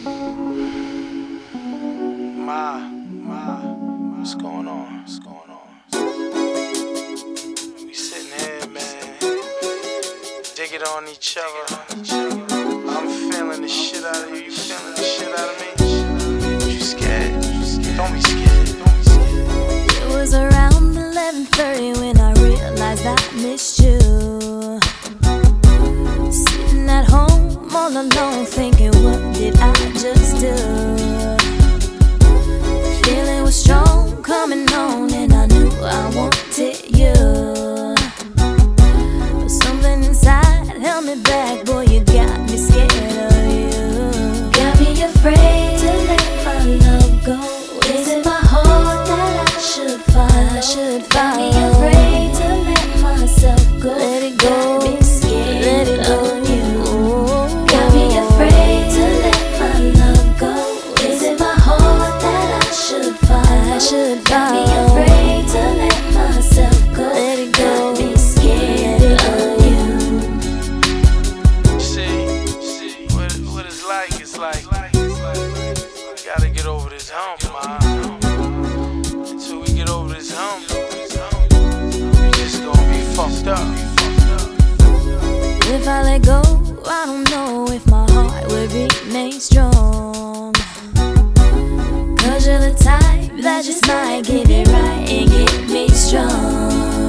What's going on? We sitting here, man, digging on each other. I'm feeling the shit out of you. You feeling the shit out of me? You scared? Don't be scared. It was around 11:30 when I realized I missed you. Sitting at home all alone, thinking, what did I just do? Feeling was strong, coming on, and I knew I wanted you. But something inside held me back, boy, you got me scared of you. Got me afraid to let my love go. Is it my heart that I should follow? Got me afraid to let myself go. Let it go. Got me scared of you. Got me afraid to let my love go. Is it my heart that I should follow? Got me afraid to let myself go. Let it go. Got me scared of you. See, what it's like, gotta get over this hump, man. Until we get over this hump, we just gonna be fucked up. If I let go, I don't know if my heart would remain strong. Cause you're the type that just might get it right and get me strong.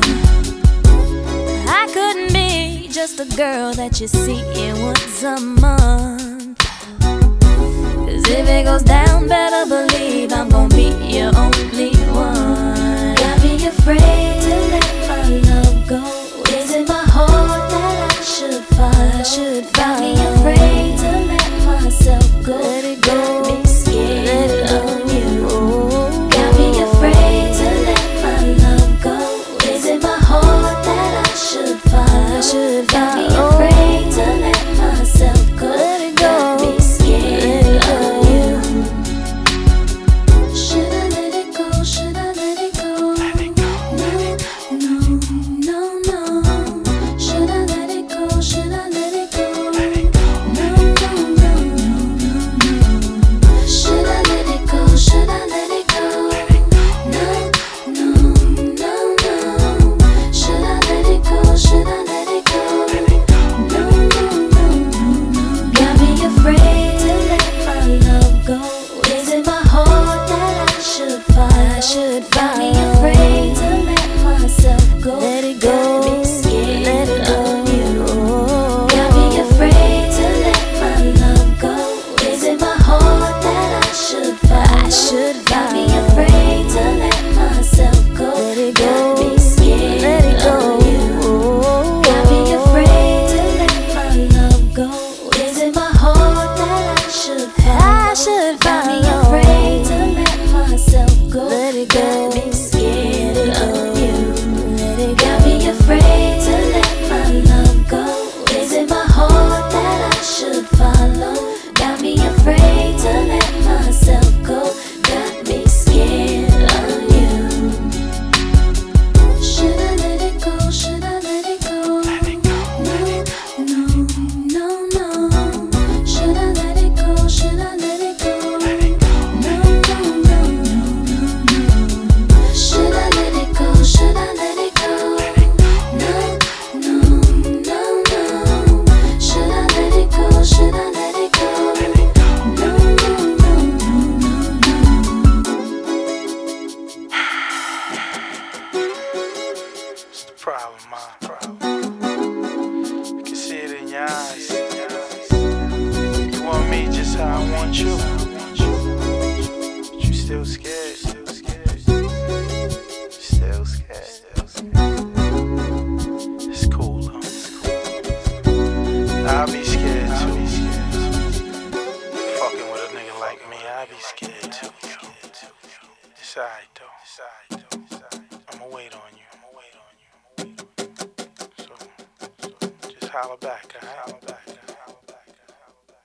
I couldn't be just a girl that you see once a month. Cause if it goes down, better believe I'm gonna be your only one. Got me afraid to let my love go. Is it my heart that I should follow? Got me afraid to let myself go. Let it go. Got me scared of you. Got me afraid to let my love go. Is it my heart that I should follow? Got me afraid to let myself go. Let it go. Got me scared of you. Should I let it go? Should I let it go? Let it go. No. Should I let it go? Should I let it go? Let it go. No. Should I let it go? Should I let it go? Let it go. No. Should I let it go? Should I let it go? Let it go. No. Got me afraid to let my love go. Is it my heart that I should follow? Got me afraid to let myself go. Let it go. Got me scared of you. Got me afraid to let my love go. Is it my heart that I should follow? Got me afraid to let myself go. Let it go. Got me scared of you. Got me afraid to let my love go. Is it my heart that I should follow? Got me afraid to let myself go. Let it go. Got me scared of you. Got me afraid to let my love go. Is it my heart that I should follow? Got me afraid to let myself go. Got me scared of you. Should I let it go? Should I let it go? Let it go. No. Should I let it go? Should I let it go? Let it go. No. Should I let it go? Should I let it go? Let it go. No. Should I let it go? Should I let it go? Let it go. No. What's the problem, ma? I can see it in your eyes. You want me just how I want you. But you still scared. It's cool, though. I'll be scared too. Fucking with a nigga like me, I'll be scared too. It's alright though. I'ma wait on you. So just holler back, alright?